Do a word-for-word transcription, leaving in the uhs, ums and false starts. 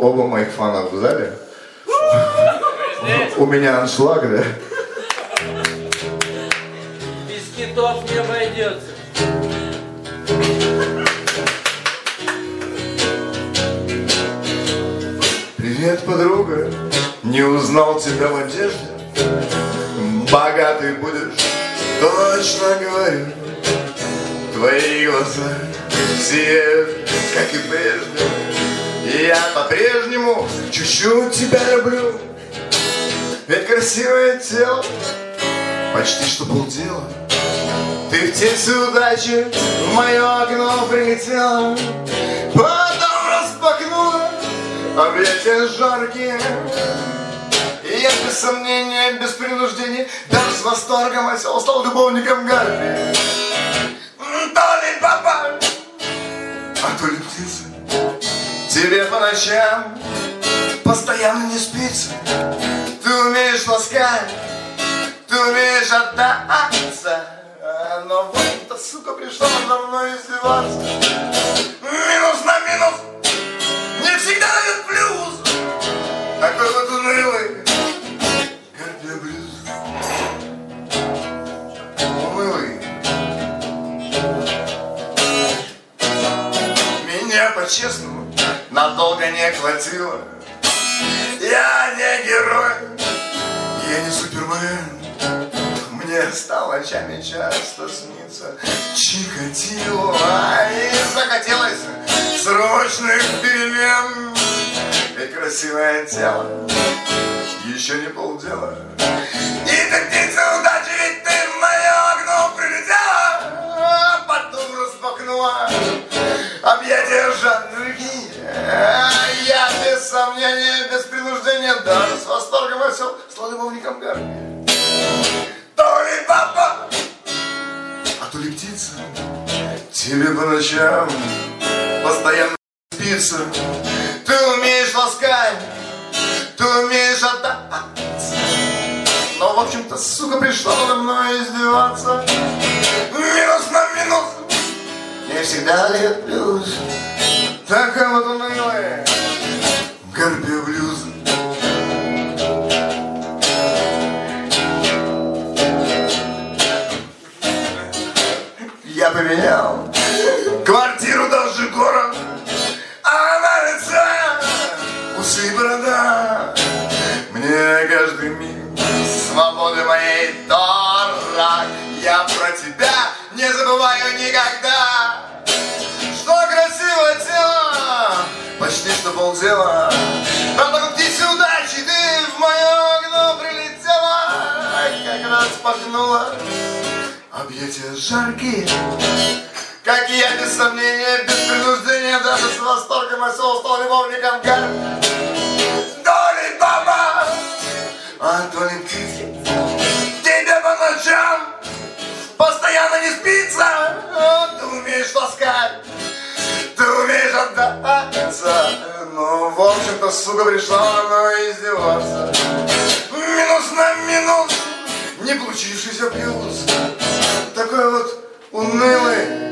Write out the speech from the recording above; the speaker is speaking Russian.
Оба моих фана в зале. У меня аншлаг, да? Без китов не обойдется. Привет, подруга, не узнал тебя в одежде. Богатый будешь, точно говорю. Твои глаза сияют, как и прежде. И я по-прежнему чуть-чуть тебя люблю. Ведь красивое тело, почти что полдела. Ты в тень удачи в мое окно прилетела. Потом распахнула объятия жаркие. И я без сомнения, без принуждения, даже с восторгом осел стал любовником Гарпии. То ли папа, а то ли птица. Тебе по ночам постоянно не спится. Ты умеешь ласкать, ты умеешь отдаться. Но вот эта сука пришла надо мной издеваться. Минус на минус не всегда дает плюс. Такой вот унылый Гарпия блюз. Унылый. Меня по-честному надолго не хватило. Я не герой, я не супермен. Мне стало ночами часто сниться Чикатило. И захотелось срочных перемен. Ведь красивое тело еще не полдела. И ты птица удачи, ведь ты в мое окно прилетела. А потом распахнула объятия жадные. Я без сомнения, без принуждения, даже с восторгом осел стал любовником Гарпии. То ли папа, а то ли птица. Тебе по ночам постоянно спится. Ты умеешь ласкать, ты умеешь отдаться. Но, в общем-то, сука пришла надо мной издеваться. Минус на минус не всегда дает плюс. Такая вот унылая Гарпия блюз. Я поменял квартиру, даже город, а на лице усы и борода. Мне каждый миг свободы моей дорог. Я про тебя не забываю никогда. Что красивое тело, почти что полдела. Правда, как птица удачи, ты в мое окно прилетела. Как раз пахнула объятия жаркие. Как и я, без сомнения, без принуждения, даже с восторгом осел стал любовником Гарпии. То ли папа, а то ли птица. Тебе по ночам постоянно не спится. Ты умеешь ласкать, ты умеешь отдаться. Ну, в общем-то, сука пришла мной издеваться. Минус на минус не получившийся плюс. Такой вот унылый